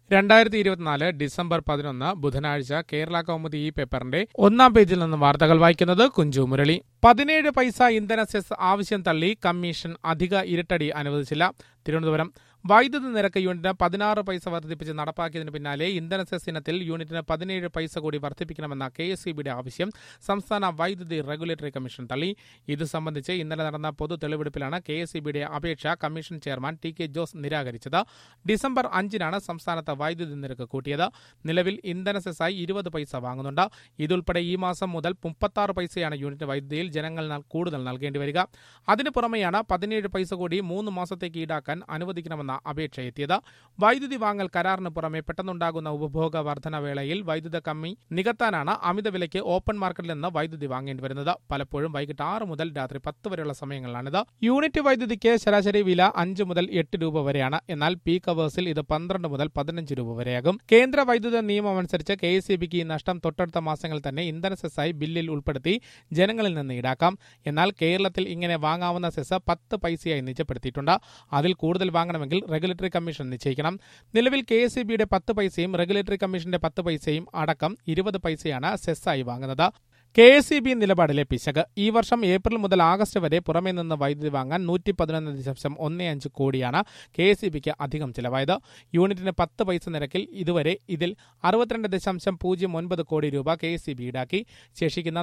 2024 December 11 ബുധനാഴ്ച കേരള കൗമുദി ഈ പേപ്പറിന്റെ ഒന്നാം പേജിൽ നിന്ന് വാർത്തകൾ വായിക്കുന്നത് കുഞ്ചു മുരളി. 17 പൈസ ഇന്ധന സെസ് ആവശ്യം തള്ളി കമ്മീഷൻ അധിക ഇരട്ടടി അനുവദിച്ചില്ല. തിരുവനന്തപുരം വൈദ്യുതി നിരക്ക് യൂണിറ്റിന് 16 പൈസ വർദ്ധിപ്പിച്ച് നടപ്പാക്കിയതിന് പിന്നാലെ ഇന്ധന സെസ് ഇനത്തിൽ യൂണിറ്റിന് 17 പൈസ കൂടി വർദ്ധിപ്പിക്കണമെന്ന KSEBയുടെ ആവശ്യം സംസ്ഥാന വൈദ്യുതി റെഗുലേറ്ററി കമ്മീഷൻ തള്ളി. ഇത് സംബന്ധിച്ച് ഇന്നലെ നടന്ന പൊതു തെളിവെടുപ്പിലാണ് KSEBയുടെ അപേക്ഷ കമ്മീഷൻ ചെയർമാൻ TK ജോസ് നിരാകരിച്ചത്. ഡിസംബർ 5-നാണ് സംസ്ഥാനത്ത് വൈദ്യുതി നിരക്ക് കൂട്ടിയത്. നിലവിൽ ഇന്ധന സെസ്സായി 20 പൈസ വാങ്ങുന്നുണ്ട്. ഇതുൾപ്പെടെ ഈ മാസം മുതൽ 36 പൈസയാണ് യൂണിറ്റ് വൈദ്യുതിയിൽ ജനങ്ങൾ കൂടുതൽ നൽകേണ്ടി വരിക. അതിനു പുറമെയാണ് 17 പൈസ കൂടി 3 മാസത്തേക്ക് ഈടാക്കാൻ അനുവദിക്കണമെന്ന അപേക്ഷ എത്തിയത്. വൈദ്യുതി വാങ്ങൽ കരാറിന് പുറമെ പെട്ടെന്നുണ്ടാകുന്ന ഉപഭോഗ വർധന വേളയിൽ വൈദ്യുത കമ്മി നികത്താനാണ് അമിത വിലയ്ക്ക് ഓപ്പൺ മാർക്കറ്റിൽ നിന്ന് വൈദ്യുതി വാങ്ങേണ്ടി വരുന്നത്. പലപ്പോഴും വൈകിട്ട് 6 മുതൽ രാത്രി 10 വരെയുള്ള സമയങ്ങളിലാണിത്. യൂണിറ്റ് വൈദ്യുതിക്ക് ശരാശരി വില 5 മുതൽ 8 രൂപ വരെയാണ്. എന്നാൽ പീക്ക് അവേഴ്സിൽ ഇത് 12 മുതൽ 15 രൂപ വരെയാകും. കേന്ദ്ര വൈദ്യുത നിയമമനുസരിച്ച് KSEBക്ക് ഈ നഷ്ടം തൊട്ടടുത്ത മാസങ്ങളിൽ തന്നെ ഇന്ധന സെസ്സായി ബില്ലിൽ ഉൾപ്പെടുത്തി ജനങ്ങളിൽ നിന്ന് ഈടാക്കാം. എന്നാൽ കേരളത്തിൽ ഇങ്ങനെ വാങ്ങാവുന്ന സെസ് 10 പൈസയായി നിജപ്പെടുത്തിയിട്ടുണ്ട്. അതിൽ കൂടുതൽ വാങ്ങണമെങ്കിൽ റെഗുലേറ്ററി കമ്മീഷൻ നിശ്ചയിക്കണം. നിലവിൽ KSEBയുടെ 10 പൈസയും റെഗുലേറ്ററി കമ്മീഷന്റെ 10 പൈസയും അടക്കം 20 പൈസയാണ് സെസ്സായി വാങ്ങുന്നത്. KSEB നിലപാടിലെ പിശക്. ഈ വർഷം ഏപ്രിൽ മുതൽ ആഗസ്റ്റ് വരെ പുറമേ നിന്ന് വൈദ്യുതി വാങ്ങാൻ 111.15 കോടിയാണ് KSEBക്ക് അധികം ചിലവായത്. യൂണിറ്റിന് 10 പൈസ നിരക്കിൽ ഇതുവരെ ഇതിൽ 62.09 കോടി രൂപ KSEB ഈടാക്കി. ശേഷിക്കുന്ന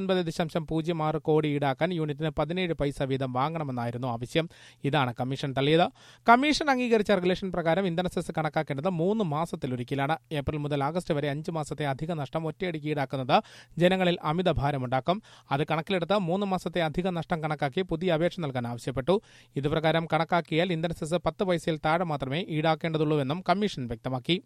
49.06 കോടി ഈടാക്കാൻ യൂണിറ്റിന് 17 പൈസ വീതം വാങ്ങണമെന്നായിരുന്നു ആവശ്യം. ഇതാണ് കമ്മീഷൻ തള്ളിയത്. കമ്മീഷൻ അംഗീകരിച്ച റെഗുലേഷൻ പ്രകാരം ഇന്ധന സെസ് കണക്കാക്കേണ്ടത് 3 മാസത്തിലൊരിക്കലാണ്. ഏപ്രിൽ മുതൽ ആഗസ്റ്റ് വരെ 5 മാസത്തെ അധിക നഷ്ടം ഒറ്റയടിക്ക് ഈടാക്കുന്നത് ജനങ്ങളിൽ അമിത ഭാരമുണ്ടാക്കും. അത് കണക്കിലെടുത്ത് 3 മാസത്തെ അധിക നഷ്ടം കണക്കാക്കി പുതിയ അപേക്ഷ നൽകാൻ ആവശ്യപ്പെട്ടു. ഇതുപ്രകാരം കണക്കാക്കിയാൽ ഇന്ധന സെസ് 10 പൈസയിൽ താഴെ മാത്രമേ ഈടാക്കേണ്ടതുള്ളൂവെന്നും കമ്മീഷൻ വ്യക്തമാക്കി.